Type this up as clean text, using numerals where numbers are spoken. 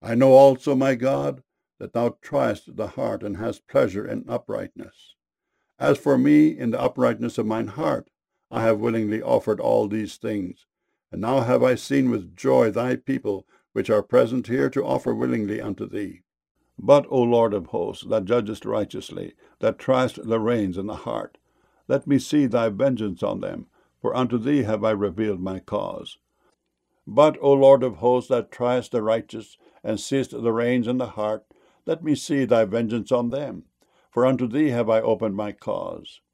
I know also, my God, that thou triest the heart, and hast pleasure in uprightness. As for me, in the uprightness of mine heart, I have willingly offered all these things. And now have I seen with joy thy people, which are present here, to offer willingly unto thee. But, O Lord of hosts, that judgest righteously, that triest the reins and the heart, let me see thy vengeance on them, for unto thee have I revealed my cause. But, O Lord of hosts, that triest the righteous, and seest the reins and the heart, let me see thy vengeance on them, for unto thee have I opened my cause.